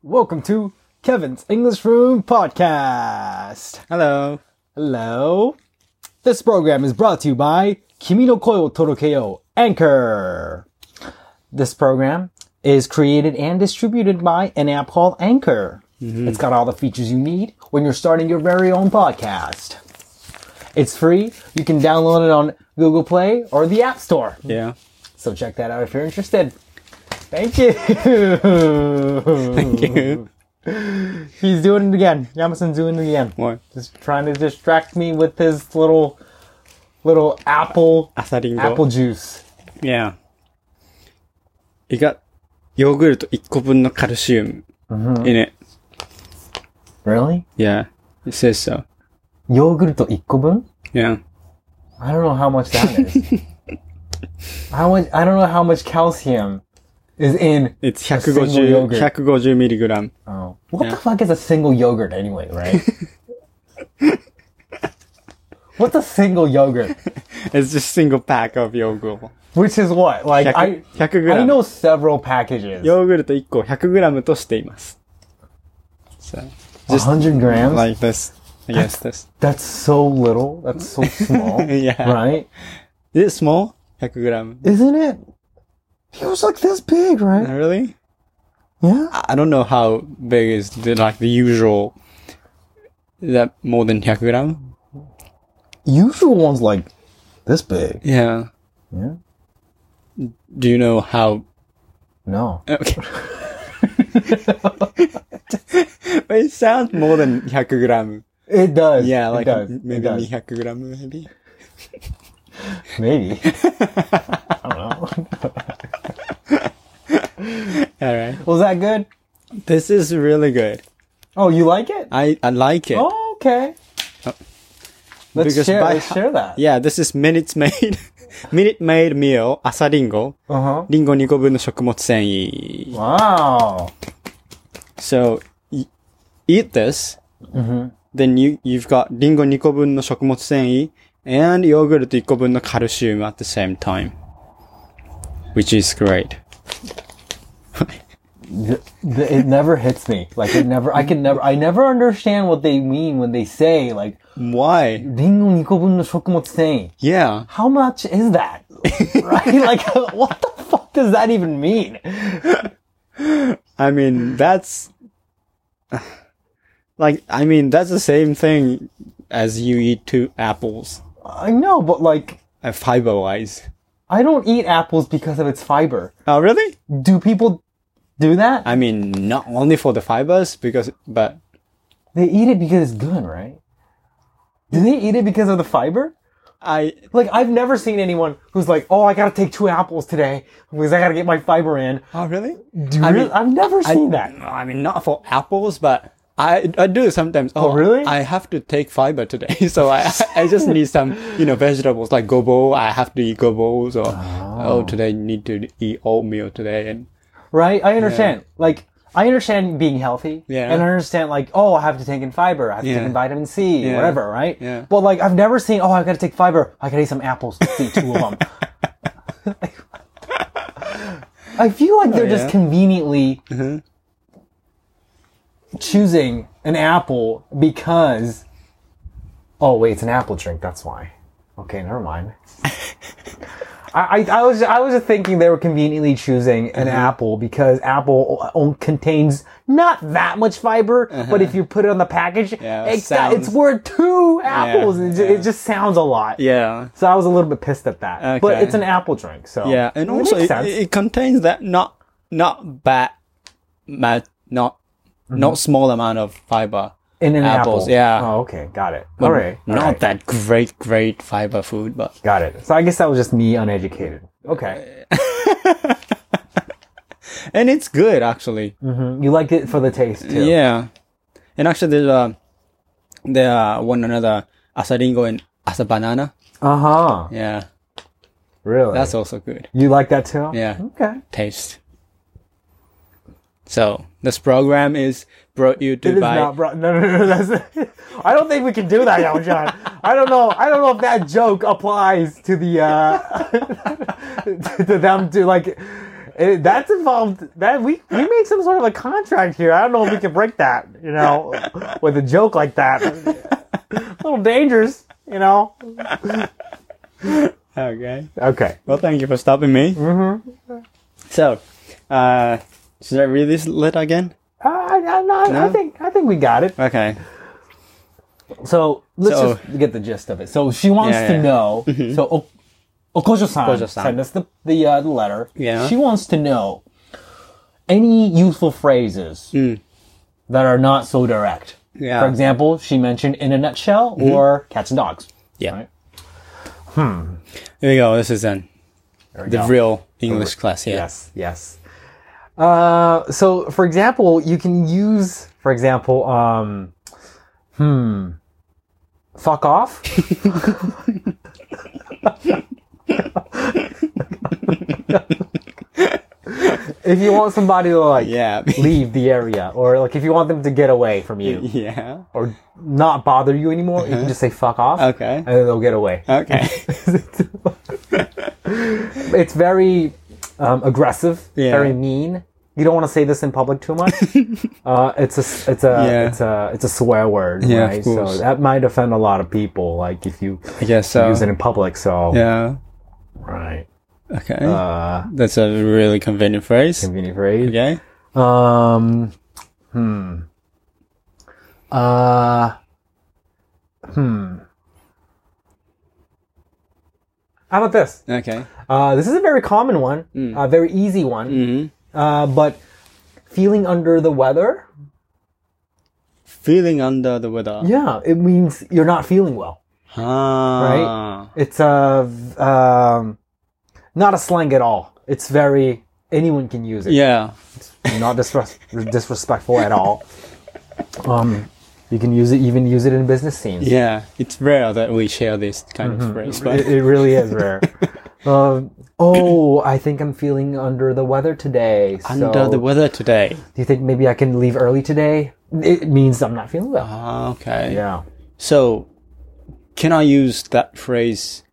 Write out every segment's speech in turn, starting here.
Welcome to Kevin's English Room Podcast. Hello. Hello. This program is brought to you by Kimi no Koi wo Torokeyo, Anchor. This program is created and distributed by an app called Anchor. It's got all the features you need when you're starting your very own podcast. It's free. You can download it on Google Play or the App Store. Yeah. So check that out if you're interested. Thank you. Thank you. He's doing it again. Yamasan's doing it again. What? Just trying to distract me with his little apple Asaringo. juice. Yeah. You got yogurt 1個分の calcium in it. Really? Yeah. It says so. ヨーグルト1個分? Yeah. I don't know how much that is. I don't know how much calcium is in It's a single yogurt. 150 milligram. Oh. What the fuck is a single yogurt anyway, right? What's a single yogurt? It's just single pack of yogurt. Which is what? Like, 100グラ I ム。 know several packages. ヨーグルト1個100グラムとしています。So, just 100 grams? like this. I guess this. That's so little. That's so small. Yeah. Right? Is it small? 100グラム. Isn't it? Feels like this big, right? Really? Yeah. I don't know how big is the usual. Is that more than 100 gram? Usual one's like this big. Yeah. Yeah. Do you know how? No. Okay. But it sounds more than 100 gram. It does. Yeah, it like does. maybe It does. 200 gram maybe. Maybe. I don't know. Alright. Was that good? This is really good. Oh, you like it? I like it. Oh, okay. Let's Because share that. Yeah, this is Minute Maid. Minute Maid meal, 朝リンゴ。 Uh-huh. リンゴ2個分の食物繊維。 Wow. So, eat this. Then you've got リンゴ2個分の食物繊維 and ヨーグルト1個分のカルシウム at the same time. Which is great. It never hits me. Like I never understand what they mean when they say like, Why? リンゴ2個分の食物繊維. Yeah. How much is that? Right? Like, what the fuck does that even mean? I mean, that's the same thing as you eat 2 apples. I know, but like, Fiber-wise. I don't eat apples because of its fiber. Oh, really? Do people do that? I mean, not only for the fibers, but They eat it because it's good, right? Do they eat it because of the fiber? I've never seen anyone who's like, oh, I gotta take 2 apples today because I gotta get my fiber in. Oh, really? I've never seen that. I mean, not for apples, but I do sometimes. Oh, really? I have to take fiber today, so I just need some, vegetables like gobo. I have to eat gobos, or today I need to eat oatmeal today, and Right? I understand. Like, I understand being healthy. Yeah. And I understand like, oh, I have to take in fiber. I have to take in vitamin C, Yeah. whatever, right? Yeah. But like, I've never seen, oh, I gotta take fiber. I gotta eat some apples. Let's eat 2 of them. I feel like they're just conveniently choosing an apple because, oh wait, it's an apple drink. That's why. Okay, never mind. I was just thinking they were conveniently choosing an apple because apple contains not that much fiber, but if you put it on the package, it's worth 2 apples. It just sounds a lot. yeah, So I was a little bit pissed at that. But Okay. it's an apple drink, so yeah, and also makes sense. it contains that not small amount of fiber. in an apples, apple. yeah. Oh, okay, got it. All right, Not that great fiber food, but got it. So I guess that was just me uneducated. Okay, and it's good actually. you like it for the taste too. Yeah, and actually there one another asaringo and asa banana. Yeah, Really? that's also good. You like that too? Yeah, Okay. taste. So this program is brought you It to is by. not brought. No. I don't think we can do that, Young John. I don't know if that joke applies to the to them to like That's involved. That we made some sort of a contract here. I don't know if we can break that. With a joke like that. A little dangerous. Okay. Okay. Well, thank you for stopping me. Mm-hmm. So, should I read this letter again? I think we got it. Okay. So let's just get the gist of it. So she wants to know. Mm-hmm. So Okojo-san sent us the letter. Yeah. She wants to know any useful phrases that are not so direct. Yeah. For example, she mentioned in a nutshell or cats and dogs. Yeah. Right? Here we go. This is the go. real English class here. Yes. So for example, you can use, fuck off. If you want somebody to leave the area, or if you want them to get away from you, or not bother you anymore, you can just say fuck off. Okay. And then they'll get away. Okay. It's very aggressive, very mean. You don't want to say this in public too much. It's a swear word, right? So that might offend a lot of people, if you use it in public. So right. Okay. That's a really convenient phrase. Okay. How about this? Okay. This is a very common one, a very easy one. Mm-hmm. But feeling under the weather. Feeling under the weather. Yeah, it means you're not feeling well. Right? It's not a slang at all. It's anyone can use it. Yeah. It's not disrespectful at all. You can use it in business scenes. Yeah, it's rare that we share this kind of phrase. But It really is rare. I think I'm feeling under the weather today. Under the weather today. Do you think maybe I can leave early today? It means I'm not feeling well. Okay. Yeah. So, can I use that phrase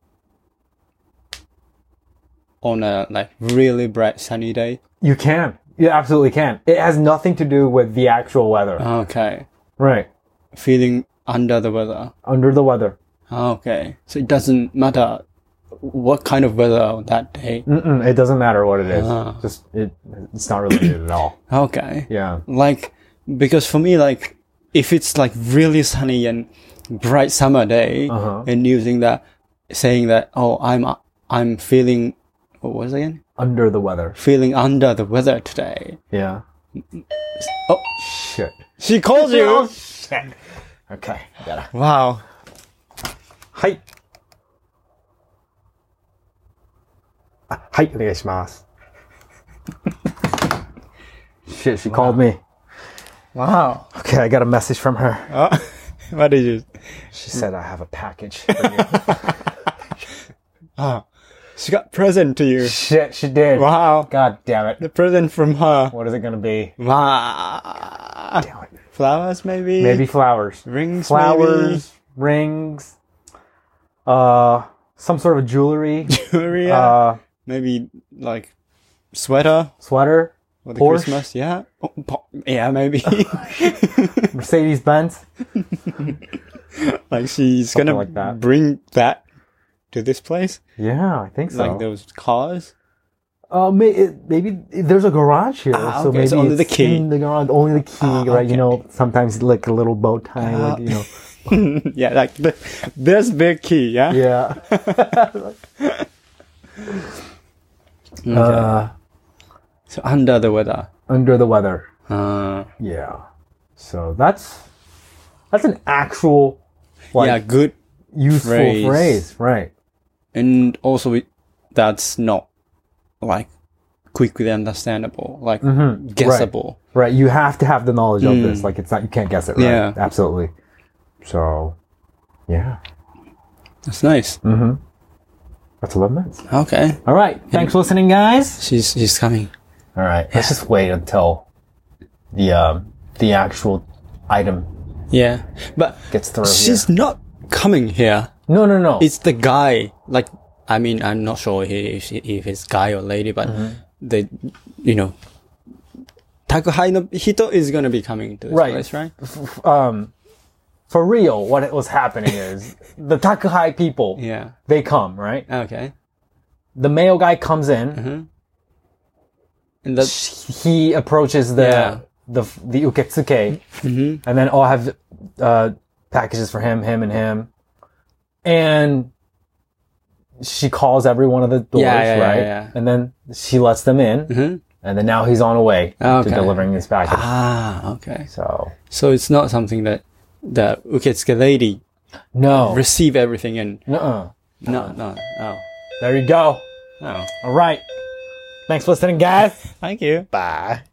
on a really bright sunny day? You can. You absolutely can. It has nothing to do with the actual weather. Okay. Right. Feeling under the weather. Under the weather. Okay. So it doesn't matter what kind of weather on that day. It doesn't matter what it is. It's not related at all. Okay. Yeah. Because for me, if it's really sunny and bright summer day, and saying that, I'm feeling, what was it again? Under the weather. Feeling under the weather today. Yeah. Oh, shit. She called you. Oh, shit. Okay. Wow. Hi. はい、お願いします。Shit, she called me. Wow. Okay, I got a message from her. What did you? She said I have a package for you. She got present to you. Shit, she did. Wow. God damn it. The present from her. What is it gonna be? Wow. Damn it. Flowers, maybe? Maybe flowers. Rings, flowers, rings. Some sort of jewelry. Jewelry, maybe sweater. Sweater. For the Porsche. Christmas, yeah. Yeah, maybe. Mercedes-Benz. She's Something gonna bring that to this place? Yeah, I think so. Those cars? Maybe there's a garage here, so okay, maybe so only it's the key. in the garage, only the key, right? Okay. Sometimes a little bow tie, Yeah, there's big key, yeah? Yeah. Okay. So under the weather. Under the weather. Yeah. So that's an actual good useful phrase, right? And also that's not quickly understandable, guessable. Right. You have to have the knowledge of this. It's not, you can't guess it, right? Yeah. Absolutely. So, yeah. That's nice. Mm-hmm. That's 11 minutes. Okay. All right. Thanks for listening, guys. She's coming. All right. Let's just wait until the actual item gets through. She's not coming here. No. It's the guy. I'm not sure if it's guy or lady, but they, you know, 宅配の人 is gonna be coming to this Right. place, right? For real, what was happening is the Takuhai people, Yeah. they come, right? Okay. The male guy comes in. Mm-hmm. And that, He approaches the Yeah. the uketsuke, and then I'll have packages for him, and him, and she calls every one of the doors, right? Yeah. And then she lets them in, and then now he's on the way to delivering his package. Okay. So So it's not something that the uketsuke lady no, receive everything and nuh-uh. no. There you go. Oh. All right. Thanks for listening, guys. Thank you. Bye.